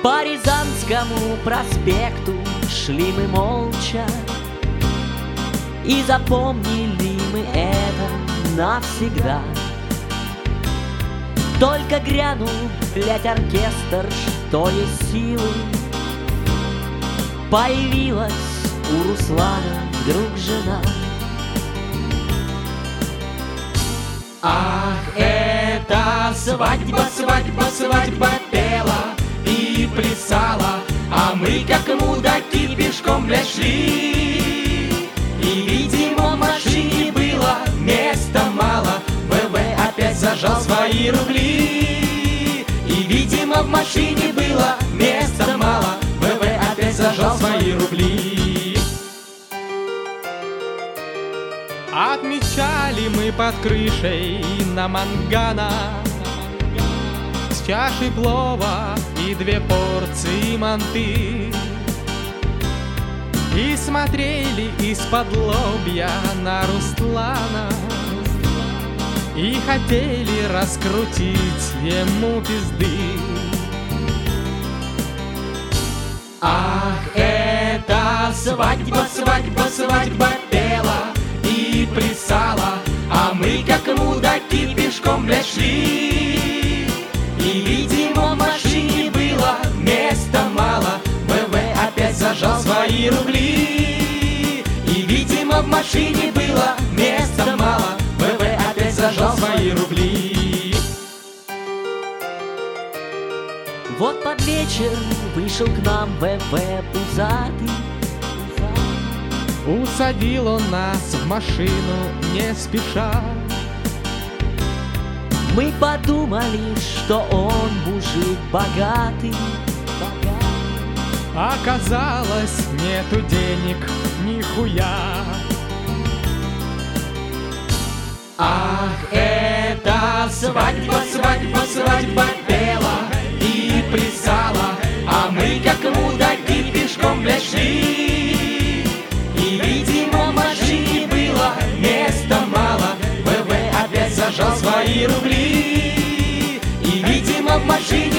По Рязанскому проспекту шли мы молча, и запомнили мы это навсегда. Только грянул, блядь, оркестр, что есть силы, появилась у Руслана вдруг жена. Ах, это свадьба, свадьба, свадьба пела и плясала, а мы, как мудаки, пешком, блядь, шли. И, видимо, в машине было места мало, ВВ опять зажал свои рубли. И, видимо, в машине было места мало, ВВ опять зажал свои рубли. Отмечали мы под крышей на Мангана с чашей плова и 2 порции манты. И смотрели из-под лобья на Руслана и хотели раскрутить ему пизды. Ах, это свадьба, свадьба, свадьба пела и плясала, а мы, как мудаки, пешком, блядь, шли. И, видимо, в машине было места мало, ВВ опять зажал свои рубли. И, видимо, в машине было места мало, ВВ опять зажал свои рубли. Вот под вечер вышел к нам ВВ пузатый. Усадил он нас в машину не спеша. Мы подумали, что он мужик богатый. Оказалось, нету денег нихуя. Ах, это свадьба, свадьба, свадьба пела и плясала, а мы, как мудаки, пешком, блядь, шли. И, видимо, в машине было места мало, ВВ опять зажал свои рубли. И, видимо, в машине